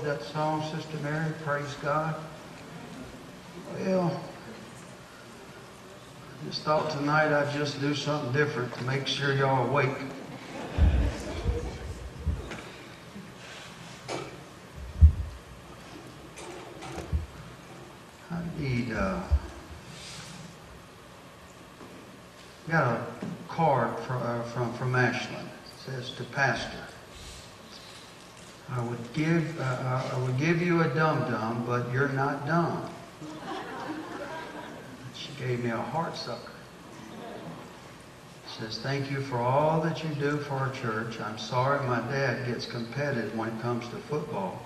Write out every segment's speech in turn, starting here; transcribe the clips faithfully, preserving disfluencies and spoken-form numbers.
enjoyed that song, Sister Mary. Praise God. Well, I just thought tonight I'd just do something different to make sure y'all awake. I need, uh, got a card from, uh, from, from Ashland. It says, to Pastor. I would give, uh, I would give you a dum-dum, but you're not dumb. She gave me a heart sucker. It says, thank you for all that you do for our church. I'm sorry my dad gets competitive when it comes to football.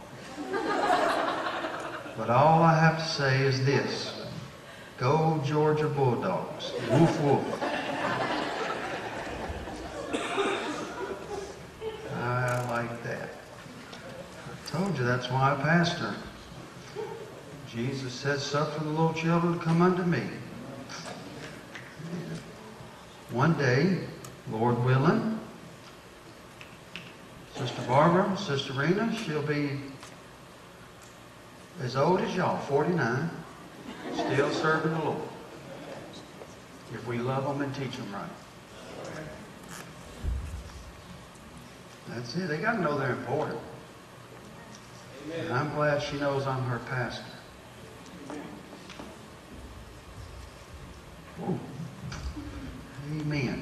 But all I have to say is this. Go Georgia Bulldogs. Woof, woof. I like that. I told you that's why I pastor. Jesus said, suffer the little children to come unto me. One day, Lord willing, Sister Barbara, Sister Rena, she'll be as old as y'all, forty-nine, still serving the Lord. If we love them and teach them right. That's it. They got to know they're important. Amen. And I'm glad she knows I'm her pastor. Ooh. Amen.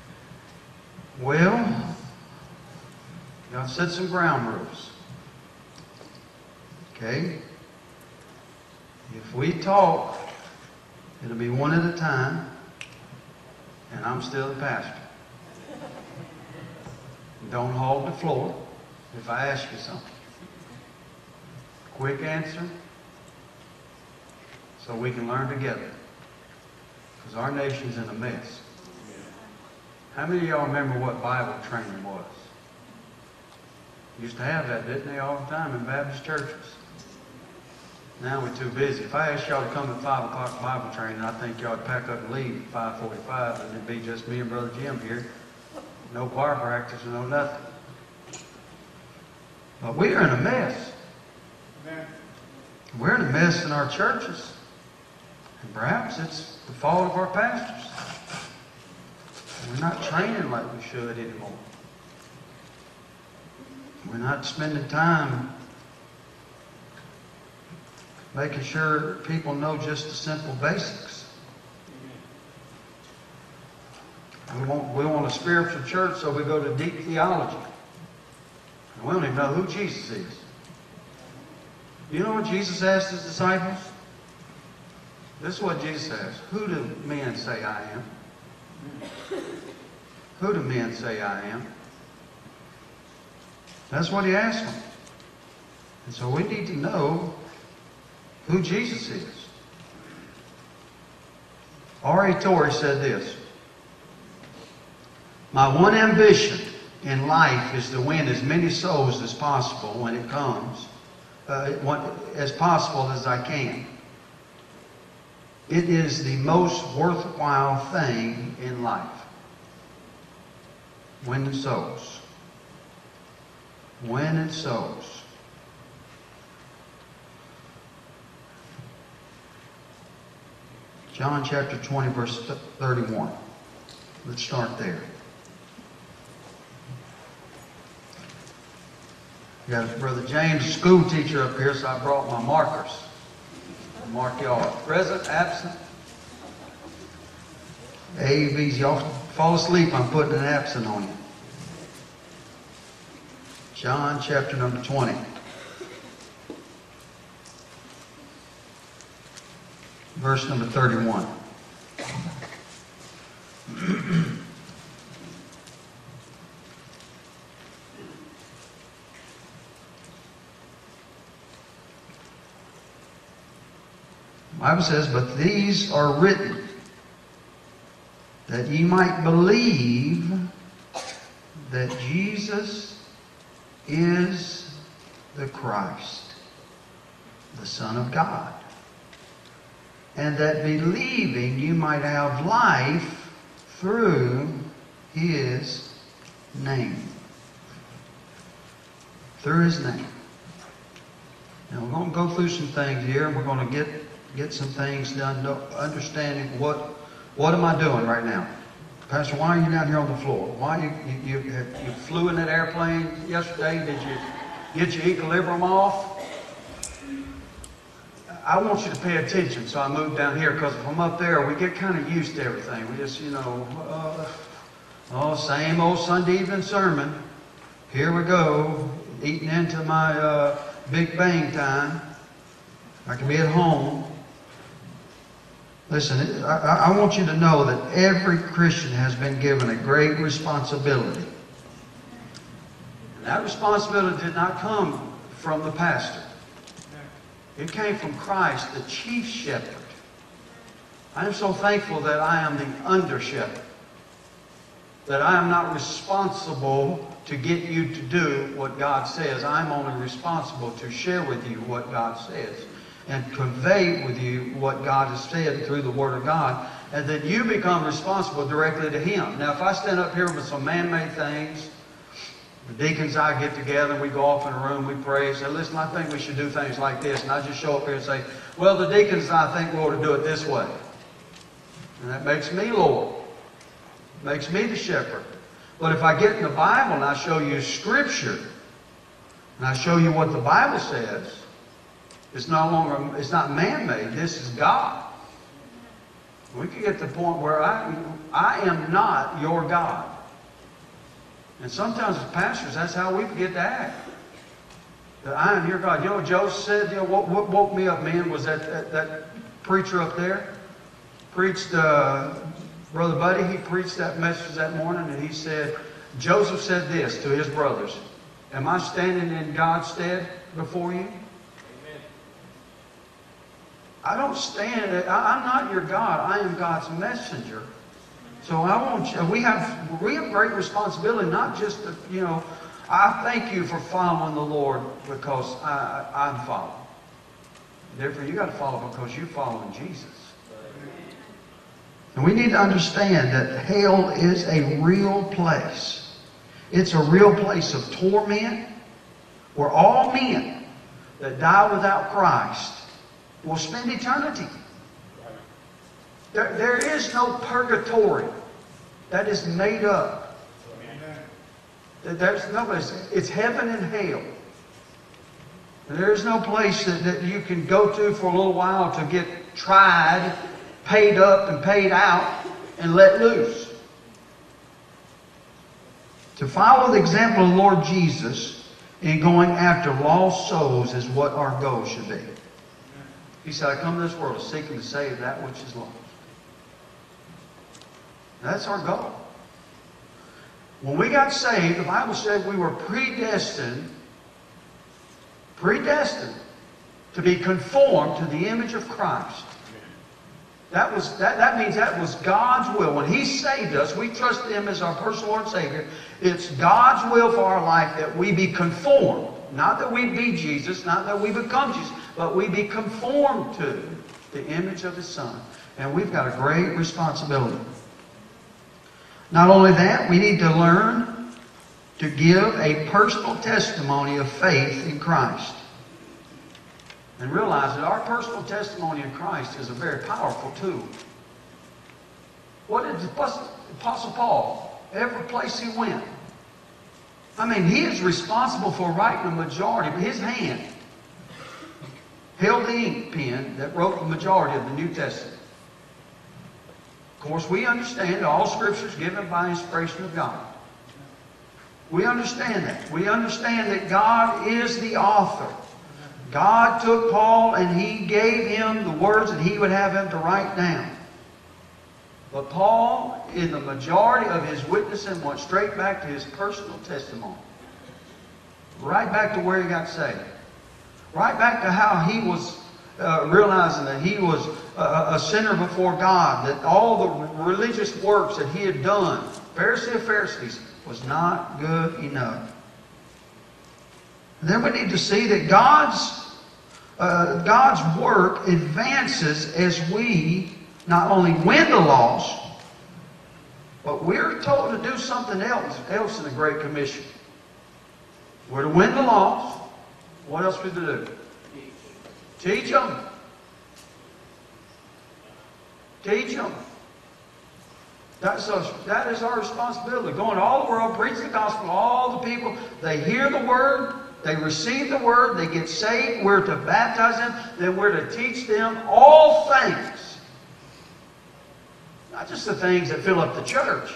Well, God set some ground rules. Okay? If we talk, it'll be one at a time, and I'm still the pastor. Don't hog the floor if I ask you something. Quick answer so we can learn together. Because our nation's in a mess. How many of y'all remember what Bible training was? Used to have that, didn't they, all the time in Baptist churches? Now we're too busy. If I asked y'all to come at five o'clock Bible training, I think y'all would pack up and leave at five forty-five, and it'd be just me and Brother Jim here. No choir practice, no nothing. But we are in a mess. We're in a mess in our churches. And perhaps it's the fault of our pastors. We're not training like we should anymore. We're not spending time making sure people know just the simple basics. We want, we want a spiritual church, so we go to deep theology. And we don't even know who Jesus is. You know what Jesus asked his disciples? This is what Jesus asked. Who do men say I am? Who do men say I am? That's what he asked them. And so we need to know who Jesus is. R A Torrey said this. My one ambition in life is to win as many souls as possible when it comes, uh, as possible as I can. It is the most worthwhile thing in life. Winning souls. Winning souls. John chapter twenty, verse thirty-one. Let's start there. We got Brother James, a school teacher up here, so I brought my markers. I'll mark y'all. Present, absent. A, B's. Y'all fall asleep, I'm putting an absent on you. John chapter number twenty. Verse number thirty-one. The Bible says, but these are written that ye might believe that Jesus is the Christ, the Son of God, and that believing you might have life through His name. Through His name. Now we're going to go through some things here, and we're going to get get some things done, understanding what what am I doing right now. Pastor, why are you down here on the floor? Why you you you, you flew in that airplane yesterday? Did you get your equilibrium off? I want you to pay attention, so I moved down here, because if I'm up there, we get kind of used to everything. We just, you know, uh, oh, same old Sunday evening sermon. Here we go, eating into my uh, Big Bang time. I can be at home. Listen, I, I want you to know that every Christian has been given a great responsibility. And that responsibility did not come from the pastor. It came from Christ, the chief shepherd. I am so thankful that I am the under shepherd. That I am not responsible to get you to do what God says. I'm only responsible to share with you what God says and convey with you what God has said through the Word of God. And then you become responsible directly to Him. Now, if I stand up here with some man-made things, the deacons and I get together, and we go off in a room, we pray, and say, listen, I think we should do things like this. And I just show up here and say, well, the deacons and I think we ought to do it this way. And that makes me Lord. Makes me the shepherd. But if I get in the Bible and I show you Scripture, and I show you what the Bible says, it's no longer, it's not man-made. This is God. We could get to the point where I, I am not your God. And sometimes as pastors, that's how we forget to act. That I am your God. You know what Joe said? You know, what, what woke me up, man, was that, that, that preacher up there preached, uh, Brother Buddy, he preached that message that morning, and he said, Joseph said this to his brothers, am I standing in God's stead before you? Amen. I don't stand, I, I'm not your God. I am God's messenger. So I want you, we have, we have great responsibility, not just to, you know, I thank you for following the Lord because I, I'm following. Therefore, you got to follow because you're following Jesus. And we need to understand that hell is a real place. It's a real place of torment where all men that die without Christ will spend eternity. There, there is no purgatory. That is made up. There's no, it's, it's heaven and hell. There is no place that, that you can go to for a little while to get tried, paid up and paid out, and let loose. To follow the example of the Lord Jesus in going after lost souls is what our goal should be. He said, I come to this world to seek and to save that which is lost. That's our goal. When we got saved, the Bible said we were predestined, predestined to be conformed to the image of Christ. That was that, that means that was God's will. When He saved us, we trust Him as our personal Lord and Savior. It's God's will for our life that we be conformed. Not that we be Jesus, not that we become Jesus, but we be conformed to the image of His Son. And we've got a great responsibility. Not only that, we need to learn to give a personal testimony of faith in Christ. And realize that our personal testimony in Christ is a very powerful tool. What did the Apostle Paul, every place he went? I mean, he is responsible for writing the majority, but his hand held the ink pen that wrote the majority of the New Testament. Of course, we understand that all Scripture is given by inspiration of God. We understand that. We understand that God is the author. God took Paul and He gave him the words that He would have him to write down. But Paul, in the majority of his witnessing, went straight back to his personal testimony. Right back to where he got saved. Right back to how he was uh, realizing that he was a, a sinner before God. That all the religious works that he had done, Pharisee of Pharisees, was not good enough. And then we need to see that God's, uh, God's work advances as we not only win the lost, but we're told to do something else, else in the Great Commission. We're to win the lost. What else are we to do? Teach them. Teach them. That's us. That is our responsibility. Go into all the world, preach the gospel to all the people. They hear the word. They receive the word. They get saved. We're to baptize them. Then we're to teach them all things. Not just the things that fill up the church.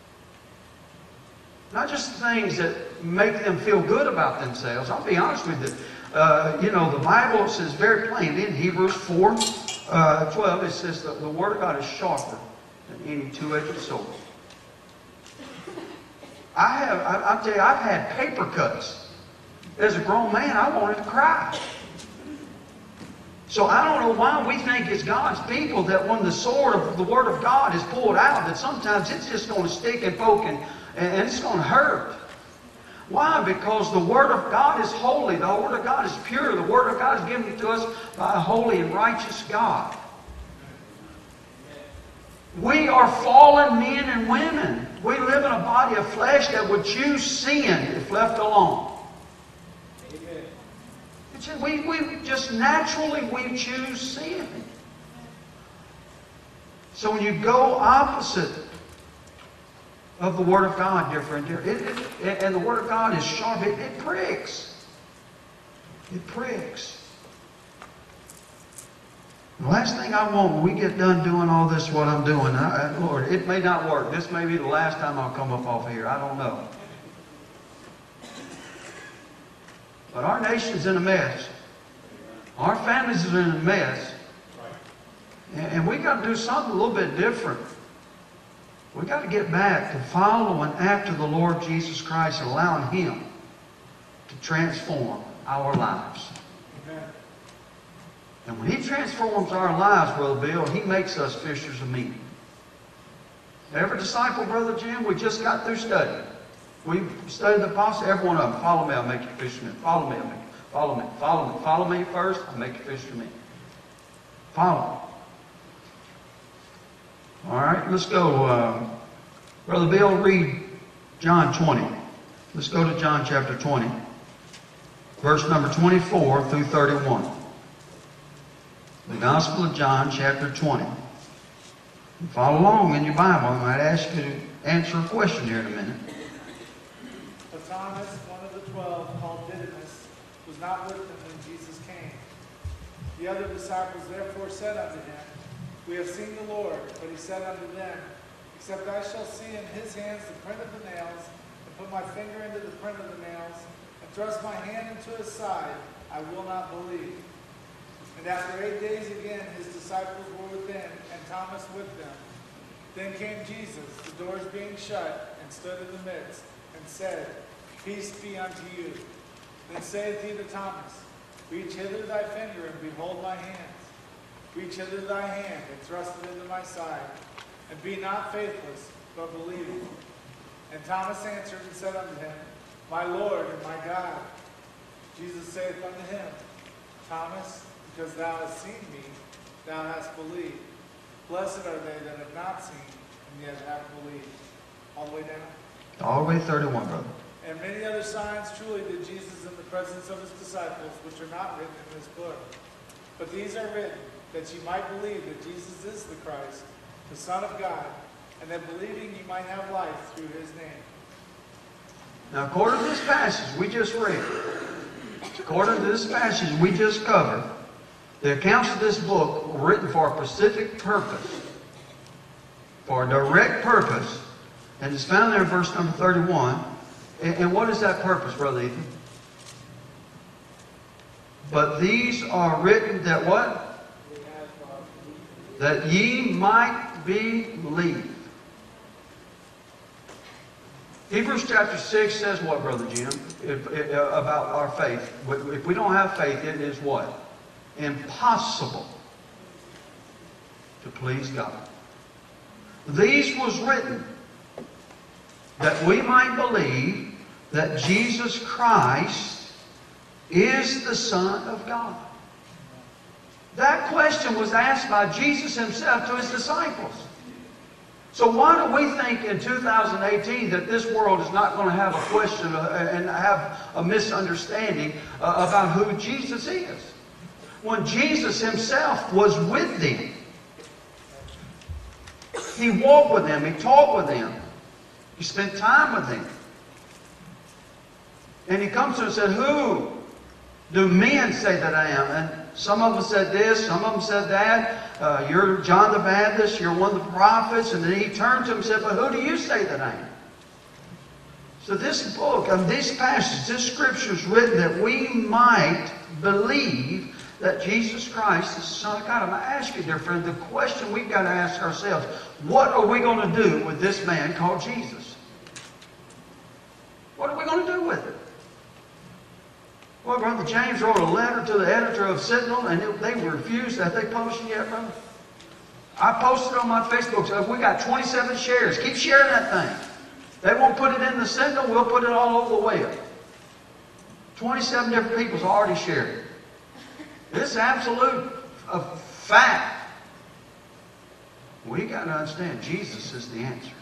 Not just the things that make them feel good about themselves. I'll be honest with you. Uh, you know, the Bible says very plainly in Hebrews four twelve, it says that the Word of God is sharper than any two-edged sword. I have, I, I'll tell you, I've had paper cuts. As a grown man, I wanted to cry. So I don't know why we think as God's people that when the sword of the Word of God is pulled out, that sometimes it's just going to stick and poke and, and it's going to hurt. Why? Because the Word of God is holy. The Word of God is pure. The Word of God is given to us by a holy and righteous God. We are fallen men and women. We live in a body of flesh that would choose sin if left alone. Amen. We, we just naturally we choose sin. So when you go opposite of the Word of God, dear friend, dear, it, it, and the Word of God is sharp, it, it pricks. It pricks. The last thing I want when we get done doing all this, what I'm doing, I, Lord, it may not work. This may be the last time I'll come up off here. I don't know. But our nation's in a mess. Our families are in a mess. And, and we got to do something a little bit different. We got to get back to following after the Lord Jesus Christ and allowing Him to transform our lives. Amen. And when He transforms our lives, Brother Bill, He makes us fishers of men. Every disciple, Brother Jim, we just got through studying. We studied the apostles, every one of them. Follow me, I'll make you fishermen. Follow me, I'll make you. Follow me, follow me. Follow me first, I'll make you fishermen. Follow me. All right, let's go. Uh, Brother Bill, read John twenty. Let's go to John chapter twenty. Verse number twenty-four through thirty-one. The Gospel of John chapter twenty. Follow along in your Bible. I might ask you to answer a question here in a minute. But Thomas, one of the twelve, called Didymus, was not with them when Jesus came. The other disciples therefore said unto him, We have seen the Lord. But he said unto them, Except I shall see in his hands the print of the nails, and put my finger into the print of the nails, and thrust my hand into his side, I will not believe. And after eight days again his disciples were within, and Thomas with them. Then came Jesus, the doors being shut, and stood in the midst, and said, Peace be unto you. Then saith he to Thomas, Reach hither thy finger, and behold my hands. Reach hither thy hand, and thrust it into my side. And be not faithless, but believing. And Thomas answered and said unto him, My Lord and my God. Jesus saith unto him, Thomas, because thou hast seen me, thou hast believed. Blessed are they that have not seen, and yet have believed. All the way down? All the way thirty-one, brother. And many other signs truly did Jesus in the presence of his disciples, which are not written in this book. But these are written, that ye might believe that Jesus is the Christ, the Son of God, and that believing ye might have life through his name. Now, according to this passage we just read, according to this passage we just covered, the accounts of this book were written for a specific purpose, for a direct purpose, and it's found there in verse number thirty-one. And, and what is that purpose, Brother Ethan? But these are written that what? That ye might believe. Hebrews chapter six says what, Brother Jim, if, if, about our faith? If we don't have faith, it is what? Impossible to please God. These was written that we might believe that Jesus Christ is the Son of God. That question was asked by Jesus himself to his disciples. So why do we think in two thousand eighteen that this world is not going to have a question and have a misunderstanding about who Jesus is? when Jesus himself was with them. He walked with them. He talked with them. He spent time with them. And he comes to them and said, who do men say that I am? And some of them said this, some of them said that. Uh, you're John the Baptist, you're one of the prophets. And then he turned to them and said, but who do you say that I am? So this book, um, this passage, this scripture is written that we might believe that Jesus Christ is the Son of God. I'm going to ask you, dear friend, the question we've got to ask ourselves, what are we going to do with this man called Jesus? What are we going to do with it? Well, Brother James wrote a letter to the editor of Sentinel, and it, they refused. Have they published it yet, brother? I posted on my Facebook. So we got twenty-seven shares. Keep sharing that thing. They won't put it in the Sentinel. We'll put it all over the web. twenty-seven different people's already shared it. This is absolute a fact. We got to understand Jesus is the answer.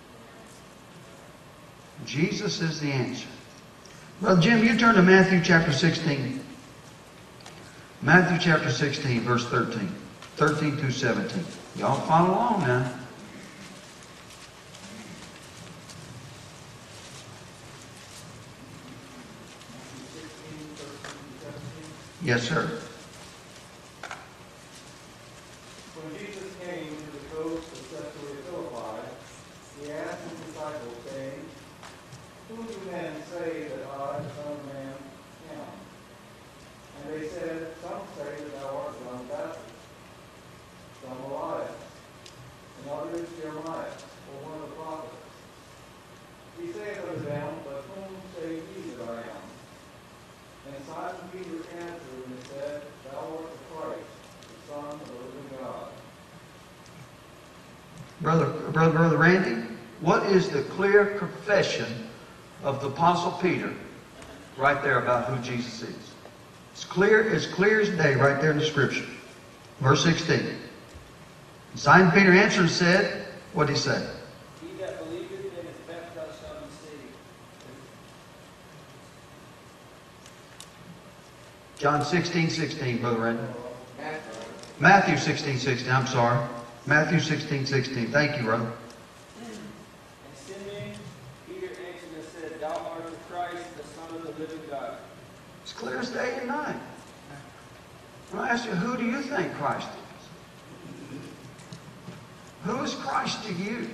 Jesus is the answer. Brother Jim, you turn to Matthew chapter sixteen. Matthew chapter sixteen, verse thirteen. thirteen through seventeen. Y'all follow along now. Yes, sir. When Jesus came to the coast of Caesarea Philippi, he asked his disciples, saying, who do men say that I, the Son of Man, am? And they said, some say that thou art John the Baptist, some Elias, and others Jeremiah, or one of the prophets. He saith unto them, but whom say ye that I am? And Simon Peter answered and said, thou art the Christ, the Son of the living God. Brother, brother, brother Randy, what is the clear confession of the Apostle Peter right there about who Jesus is? It's clear, as clear as day right there in the Scripture. Verse sixteen. Simon Peter answered and said, what did he say? He that believeth and is baptized shall be saved. John sixteen, sixteen, Brother Randy. Matthew sixteen, sixteen, I'm sorry. Matthew sixteen, sixteen. Thank you, brother. And Simeon Peter answered and said, thou art the Christ, the Son of the living God. It's clear as day and night. When I ask you, who do you think Christ is? Who is Christ to you?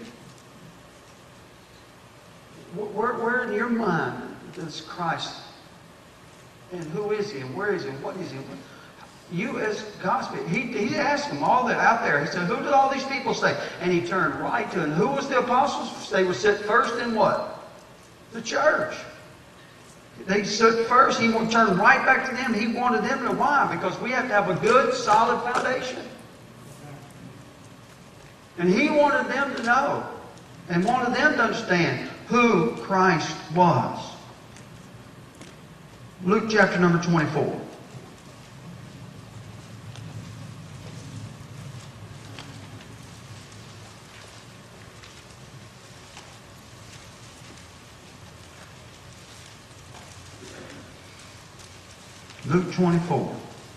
Where, where in your mind is Christ? And who is he? And where is he? And what is he? You as God's people. He, he asked them all that out there. He said, who did all these people say? And he turned right to them. Who was the apostles? They were set first in what? The church. They stood first. He turned right back to them. He wanted them to. Why? Because we have to have a good, solid foundation. And he wanted them to know and wanted them to understand who Christ was. Luke chapter number twenty-four. Luke twenty-four.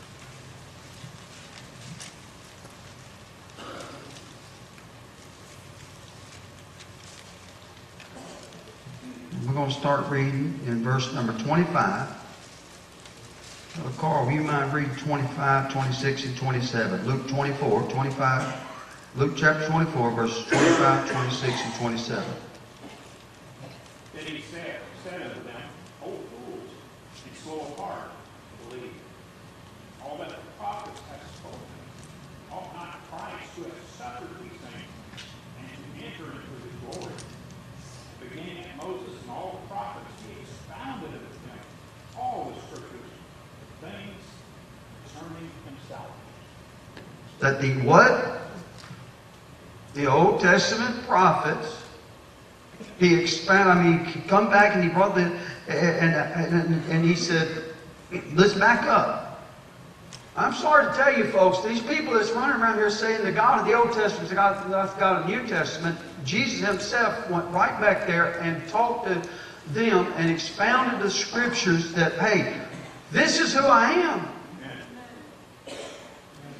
We're going to start reading in verse number twenty-five. Uh, Carl, will you mind reading twenty-five, twenty-six, and twenty-seven? Luke twenty-four, twenty-five. Luke chapter twenty-four, verses twenty-five, twenty-six, and twenty-seven. Then he said, said unto them, O fools, be slow of heart to believe all that the prophets have spoken. Ought not Christ to have suffered these things, and to enter into his glory? Beginning at Moses and all the prophets, he expounded unto them all the scriptures, things concerning himself. That the what? The Old Testament prophets, he expanded, I mean, he come back and he brought the, and, and, and he said, let's back up. I'm sorry to tell you folks, these people that's running around here saying the God of the Old Testament is the God, the God of the New Testament, Jesus himself went right back there and talked to them and expounded the scriptures that, hey, this is who I am.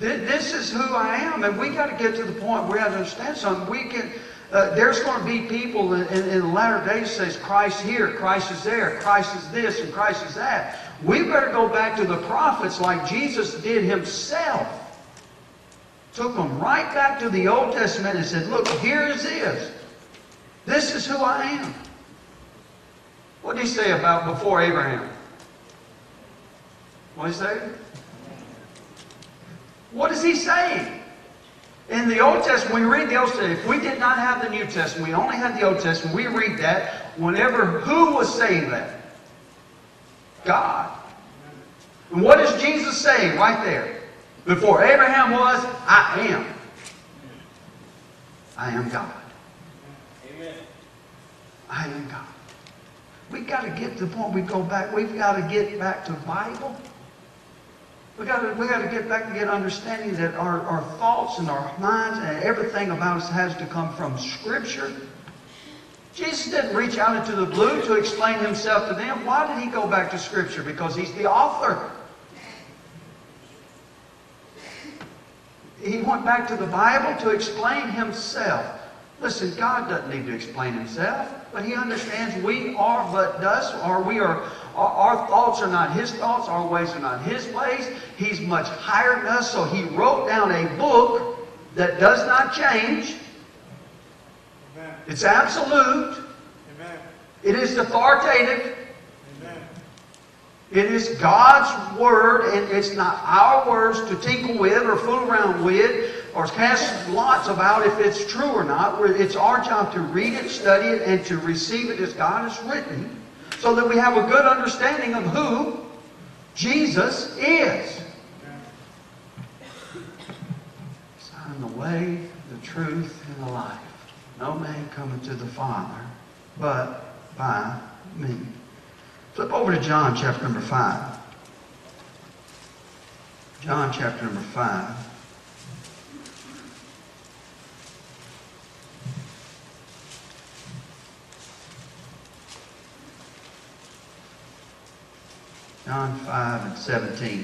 Th- This is who I am, and we got to get to the point where we have to understand something. We can. Uh, there's going to be people in, in, in the latter days says Christ here, Christ is there, Christ is this, and Christ is that. We better go back to the prophets like Jesus did himself. Took them right back to the Old Testament and said, look, here it is. This is who I am. What did he say about before Abraham? What did he say? What is he saying? In the Old Testament, when we read the Old Testament, if we did not have the New Testament, we only had the Old Testament, we read that, whenever, who was saying that? God. And what is Jesus saying right there? Before Abraham was, I am. I am God. Amen. I am God. We've got to get to the point we go back. We've got to get back to the Bible. We've got to, we got to get back and get understanding that our, our thoughts and our minds and everything about us has to come from Scripture. Jesus didn't reach out into the blue to explain himself to them. Why did he go back to Scripture? Because he's the author. He went back to the Bible to explain himself. Listen, God doesn't need to explain himself, but he understands we are but dust, or we are, our, our thoughts are not his thoughts, our ways are not his ways. He's much higher than us, so he wrote down a book that does not change. Amen. It's absolute. Amen. It is authoritative. Amen. It is God's Word, and it's not our words to tinkle with or fool around with or cast lots about if it's true or not. It's our job to read it, study it, and to receive it as God has written so that we have a good understanding of who Jesus is. I am the way, the truth, and the life. No man cometh to the Father but by me. Flip over to John chapter number five. John chapter number five. John five and seventeen.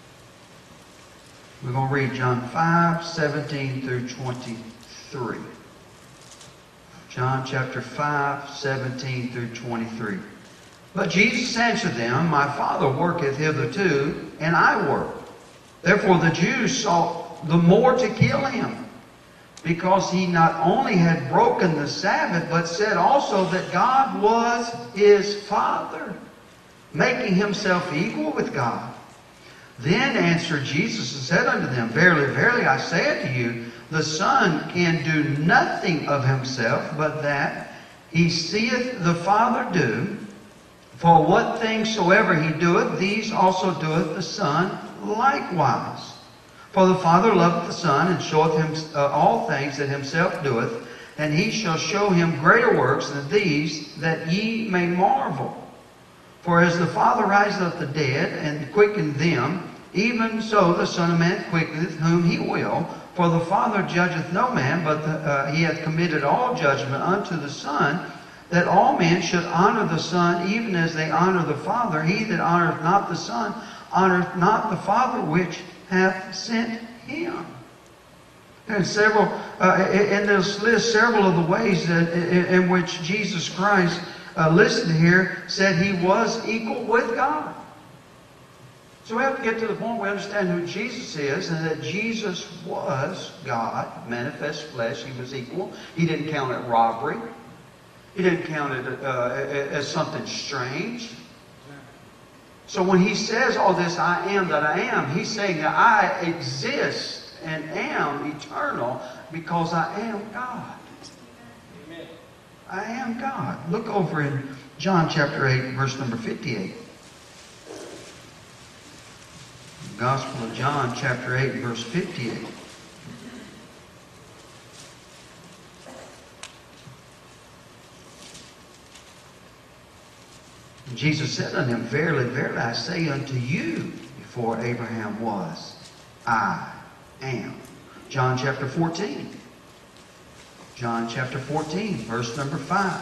We're going to read John five, seventeen through twenty-three. John chapter five, seventeen through twenty-three. But Jesus answered them, My Father worketh hitherto, and I work. Therefore the Jews sought the more to kill him, because he not only had broken the Sabbath, but said also that God was his Father, making himself equal with God. Then answered Jesus and said unto them, Verily, verily, I say unto you, the Son can do nothing of himself, but that he seeth the Father do. For what things soever he doeth, these also doeth the Son likewise. For the Father loveth the Son, and showeth him uh, all things that himself doeth, and he shall show him greater works than these, that ye may marvel. For as the Father riseth the dead, and quickeneth them, even so the Son of Man quickeneth whom he will. For the Father judgeth no man, but the, uh, he hath committed all judgment unto the Son, that all men should honor the Son, even as they honor the Father. He that honoreth not the Son, honoreth not the Father which hath sent him. And several, uh, in this list, several of the ways that, in, in which Jesus Christ uh, listed here said he was equal with God. So we have to get to the point where we understand who Jesus is, and that Jesus was God, manifest flesh. He was equal. He didn't count it robbery. He didn't count it uh, as something strange. So when he says all this, I am that I am, he's saying that I exist and am eternal because I am God. Amen. I am God. Look over in John chapter eight, verse number fifty-eight. The Gospel of John chapter eight, verse fifty-eight. Jesus said unto him, Verily, verily, I say unto you, before Abraham was, I am. John chapter fourteen. John chapter fourteen, verse number five.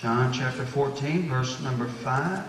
John chapter fourteen, verse number five.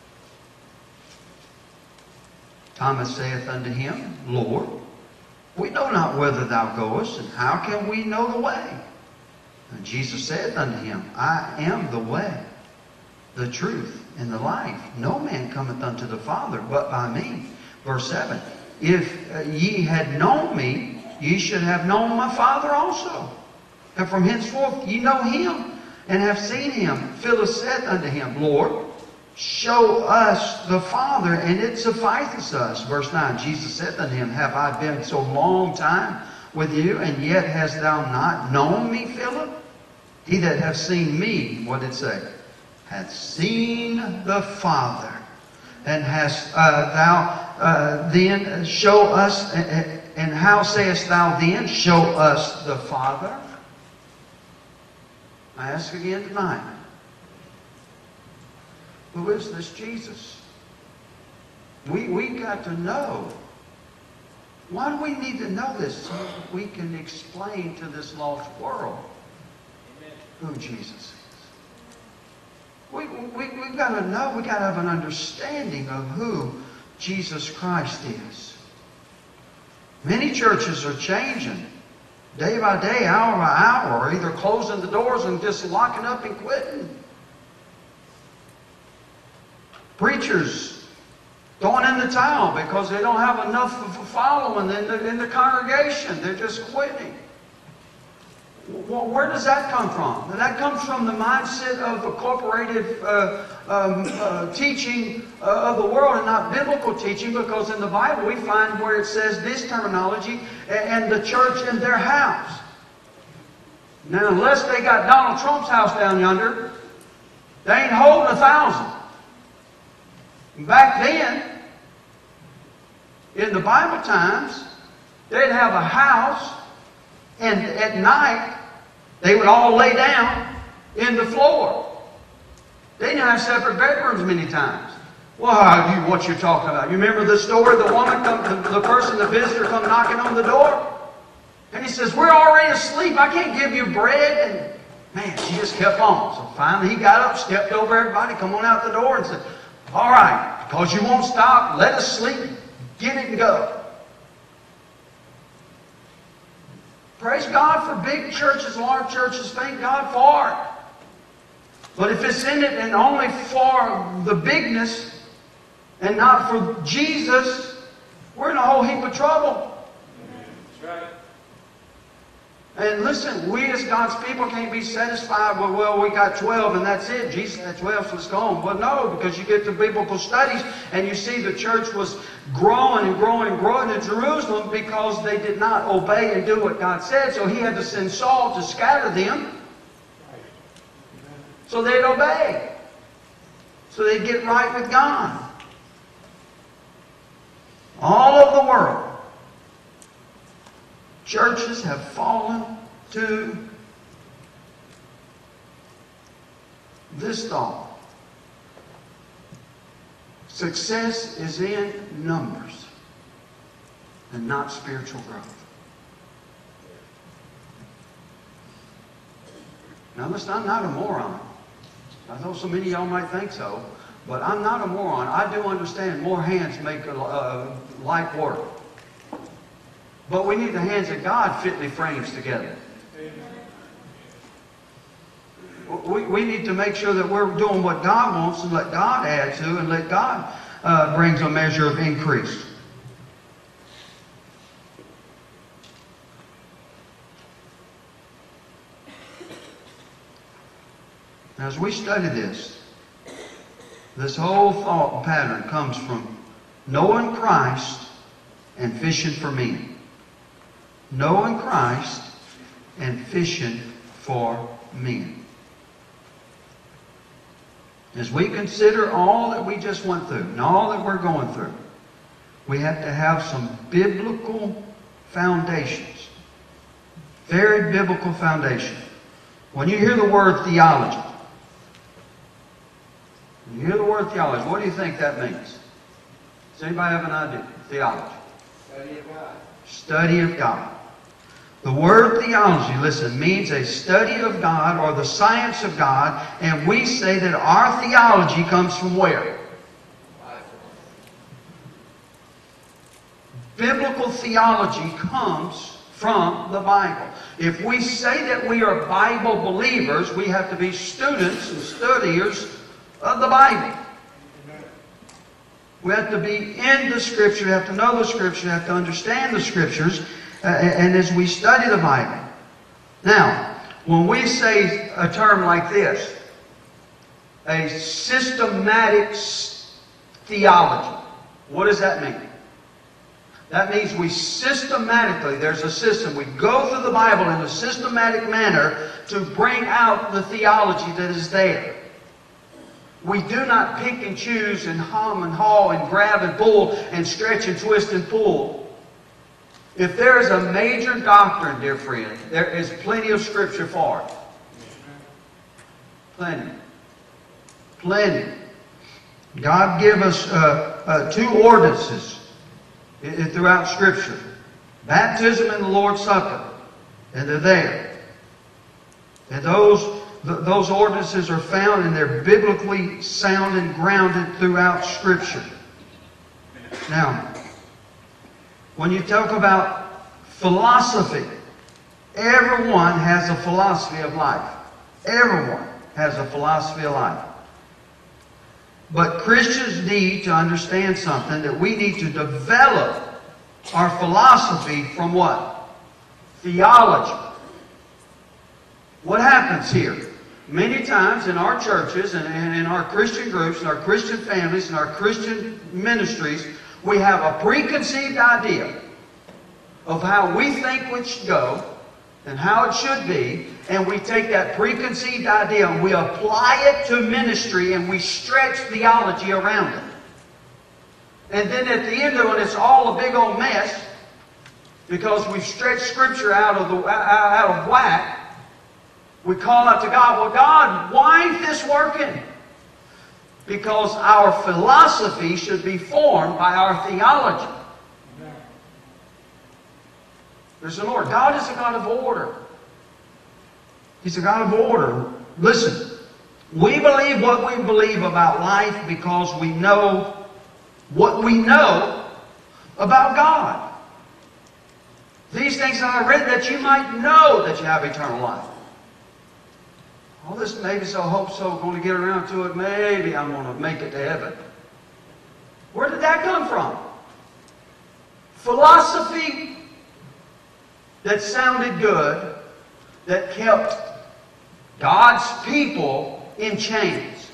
Thomas saith unto him, Lord, we know not whither thou goest, and how can we know the way? And Jesus saith unto him, I am the way, the truth, and the life. No man cometh unto the Father but by me. Verse seven. If uh, ye had known me, ye should have known my Father also. And from henceforth ye know him, and have seen him. Philip said unto him, Lord, show us the Father, and it sufficeth us. Verse nine. Jesus said unto him, Have I been so long time with you, and yet hast thou not known me, Philip? He that hath seen me, what did it say? Hath seen the Father. And hast uh, thou uh, then show us, and how sayest thou then, show us the Father? I ask again tonight, who is this Jesus? We, we got to know. Why do we need to know this? So we can explain to this lost world who Jesus is. We, we, we've got to know, we've got to have an understanding of who Jesus Christ is. Many churches are changing day by day, hour by hour, or either closing the doors and just locking up and quitting. Preachers throwing in the towel because they don't have enough of a following in the, in the congregation. They're just quitting. Well, where does that come from? That comes from the mindset of a corporative uh, um, uh, teaching uh, of the world and not biblical teaching, because in the Bible we find where it says this terminology, and the church in their house. Now, unless they got Donald Trump's house down yonder, they ain't holding a thousand. Back then, in the Bible times, they'd have a house, and at night, they would all lay down in the floor. They didn't have separate bedrooms many times. Well, how you, what you're talking about? You remember the story? The woman, come, the, the person, the visitor come knocking on the door. And he says, we're already asleep. I can't give you bread. And man, she just kept on. So finally he got up, stepped over everybody, come on out the door and said, all right, because you won't stop, let us sleep. Get it and go. Praise God for big churches, large churches. Thank God for it. But if it's in it and only for the bigness and not for Jesus, we're in a whole heap of trouble. That's right. And listen, we as God's people can't be satisfied with, well, we got twelve and that's it. Jesus had twelve, so let's go on. Well, no, because you get to biblical studies and you see the church was growing and growing and growing in Jerusalem because they did not obey and do what God said. So he had to send Saul to scatter them so they'd obey. So they'd get right with God. All over the world, churches have fallen to this thought. Success is in numbers and not spiritual growth. Now listen, I'm not a moron. I know so many of y'all might think so, but I'm not a moron. I do understand more hands make a, uh, light work. But we need the hands of God fitly framed together. We, we need to make sure that we're doing what God wants and let God add to and let God uh, brings a measure of increase. As we study this, this whole thought pattern comes from knowing Christ and fishing for men. Knowing Christ and fishing for men. As we consider all that we just went through and all that we're going through, we have to have some biblical foundations. Very biblical foundation. When you hear the word theology, when you hear the word theology, what do you think that means? Does anybody have an idea? Theology. Study of God. Study of God. The word theology, listen, means a study of God or the science of God, and we say that our theology comes from where? Biblical theology comes from the Bible. If we say that we are Bible believers, we have to be students and studiers of the Bible. We have to be in the Scripture, we have to know the Scripture, we have to understand the Scriptures, uh, and as we study the Bible. Now, when we say a term like this, a systematic theology, what does that mean? That means we systematically, there's a system, we go through the Bible in a systematic manner to bring out the theology that is there. We do not pick and choose and hum and haw and grab and pull and stretch and twist and pull. If there is a major doctrine, dear friend, there is plenty of Scripture for it. Plenty. Plenty. God give us uh, uh, two ordinances throughout Scripture. Baptism and the Lord's Supper. And they're there. And those, th those ordinances are found and they're biblically sound and grounded throughout Scripture. Now, when you talk about philosophy, everyone has a philosophy of life. Everyone has a philosophy of life. But Christians need to understand something, that we need to develop our philosophy from what? Theology. What happens here? Many times in our churches and in our Christian groups, and our Christian families, and our Christian ministries, we have a preconceived idea of how we think we should go and how it should be, and we take that preconceived idea and we apply it to ministry and we stretch theology around it. And then at the end of it, it's all a big old mess because we've stretched Scripture out of, the, out of whack. We call out to God, well, God, why ain't this working? Because our philosophy should be formed by our theology. There's an order. God is a God of order. He's a God of order. Listen, we believe what we believe about life because we know what we know about God. These things I have written that you might know that you have eternal life. All this maybe so, hope so, going to get around to it. Maybe I'm going to make it to heaven. Where did that come from? Philosophy that sounded good, that kept God's people in chains,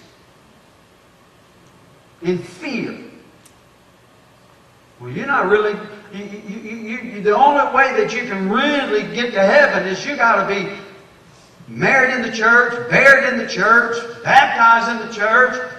in fear. Well, you're not really, you, you, you, you, the only way that you can really get to heaven is you got to be married in the church, buried in the church, baptized in the church,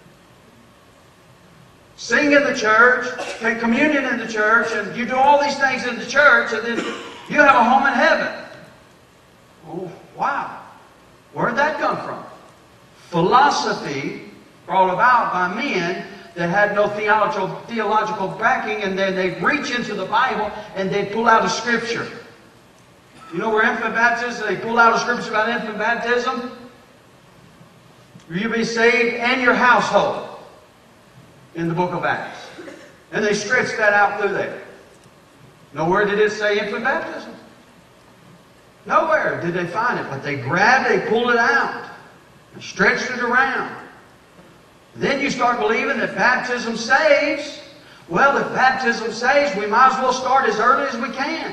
sing in the church, take communion in the church, and you do all these things in the church, and then you have a home in heaven. Oh, wow. Where did that come from? Philosophy brought about by men that had no theological, theological backing, and then they'd reach into the Bible and they'd pull out a Scripture. You know where infant baptism, they pull out a Scripture about infant baptism? You'll be saved and your household in the book of Acts. And they stretched that out through there. Nowhere did it say infant baptism. Nowhere did they find it. But they grabbed it, they pulled it out, and stretched it around. Then you start believing that baptism saves. Well, if baptism saves, we might as well start as early as we can.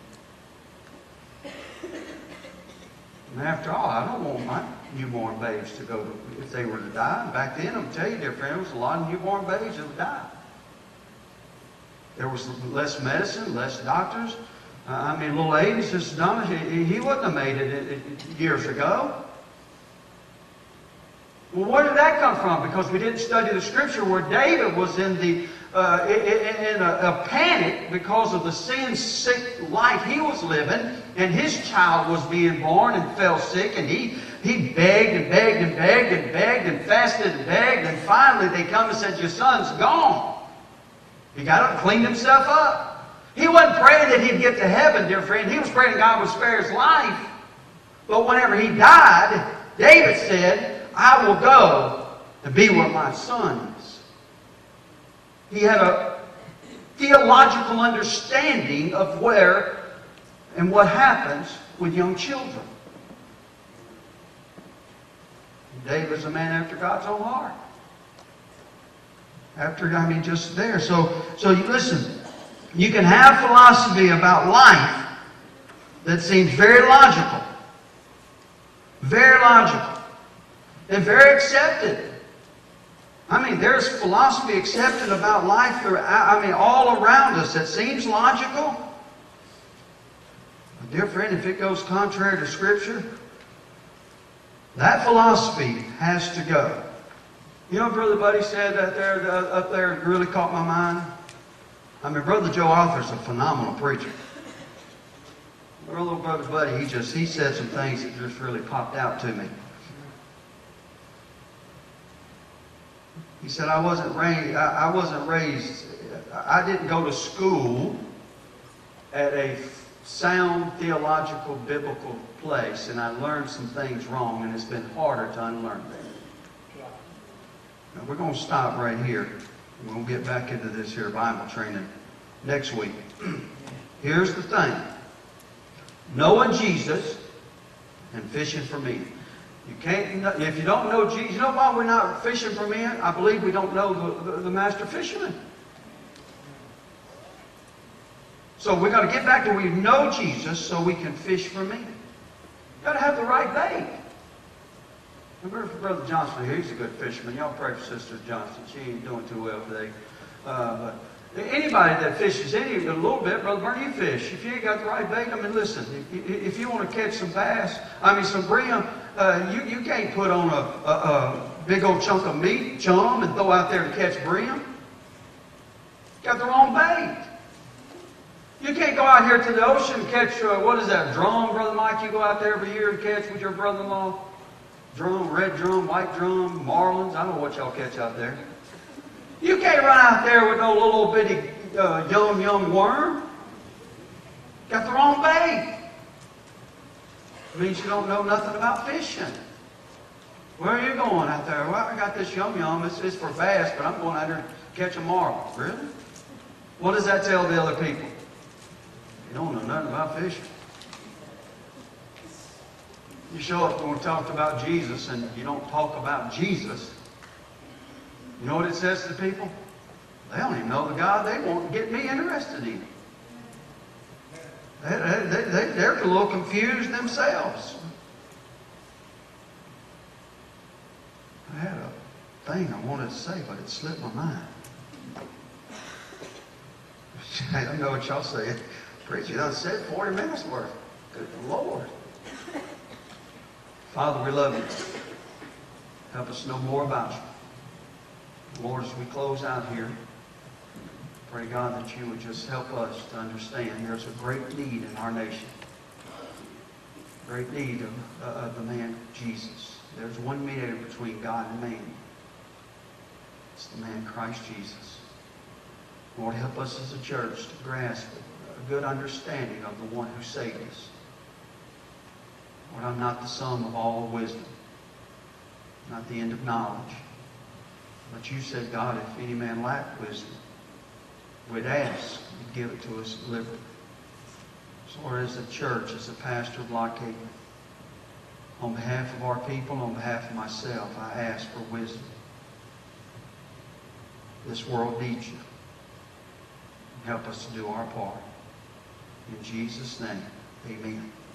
And after all, I don't want my newborn babes to go to, if they were to die. And back then, I'll tell you, dear friend, there was a lot of newborn babes that would die. There was less medicine, less doctors. Uh, I mean, little Aiden's just dumb. He, he wouldn't have made it, it, it years ago. Well, where did that come from? Because we didn't study the Scripture where David was in the uh, in, in a, a panic because of the sin-sick life he was living, and his child was being born and fell sick, and he he begged and begged and begged and begged and fasted and begged, and finally they come and said, "Your son's gone." He got up and cleaned himself up. He wasn't praying that he'd get to heaven, dear friend. He was praying God would spare his life. But whenever he died, David said, I will go to be where my son is. He had a theological understanding of where and what happens with young children. David's a man after God's own heart. After, I mean, just there. So, so you listen, you can have philosophy about life that seems very logical. Very logical. And very accepted. I mean, there's philosophy accepted about life, I mean, all around us that seems logical. But dear friend, if it goes contrary to Scripture, that philosophy has to go. You know what Brother Buddy said out there, uh, up there really caught my mind? I mean, Brother Joe Arthur's a phenomenal preacher. Our little Brother Buddy, he just, he said some things that just really popped out to me. He said, I wasn't raised, I, I wasn't raised, I didn't go to school at a sound theological, biblical place, and I learned some things wrong, and it's been harder to unlearn them. Now, we're going to stop right here. We're going to get back into this here Bible training next week. Here's the thing. Knowing Jesus and fishing for men. You can't, if you don't know Jesus, you know why we're not fishing for men? I believe we don't know the, the, the master fisherman. So we've got to get back to we know Jesus so we can fish for men. You've got to have the right bait. Remember Brother Johnson here, he's a good fisherman. Y'all pray for Sister Johnson. She ain't doing too well today. Uh, but anybody that fishes any a little bit, Brother Bernie, you fish. If you ain't got the right bait, I mean, listen, if, if you want to catch some bass, I mean, some brim, uh, you, you can't put on a, a, a big old chunk of meat, chum, and throw out there to catch brim. You got the wrong bait. You can't go out here to the ocean and catch, uh, what is that, drum, Brother Mike? You go out there every year and catch with your brother-in-law? Drum, red drum, white drum, marlins. I don't know what y'all catch out there. You can't run out there with no little bitty uh, young, young worm. Got the wrong bait. It means you don't know nothing about fishing. Where are you going out there? Well, I got this yum yum. It's, it's for bass, but I'm going out there to catch a marlin. Really? What does that tell the other people? You don't know nothing about fishing. You show up and we talk about Jesus and you don't talk about Jesus. You know what it says to people? They don't even know the God they want to get me interested in. They, they, they, they're a little confused themselves. I had a thing I wanted to say, but it slipped my mind. I don't know what y'all say. Preacher done said forty minutes worth. Good Lord. Father, we love you. Help us know more about you. Lord, as we close out here, pray, God, that you would just help us to understand there's a great need in our nation. Great need of, uh, of the man Jesus. There's one mediator between God and man. It's the man Christ Jesus. Lord, help us as a church to grasp a good understanding of the one who saved us. Lord, I'm not the sum of all wisdom, not the end of knowledge. But you said, God, if any man lack wisdom, we'd ask, you'd give it to us liberally. So, Lord, as a church, as a pastor of Lock Haven, on behalf of our people, on behalf of myself, I ask for wisdom. This world needs you. Help us to do our part. In Jesus' name, amen.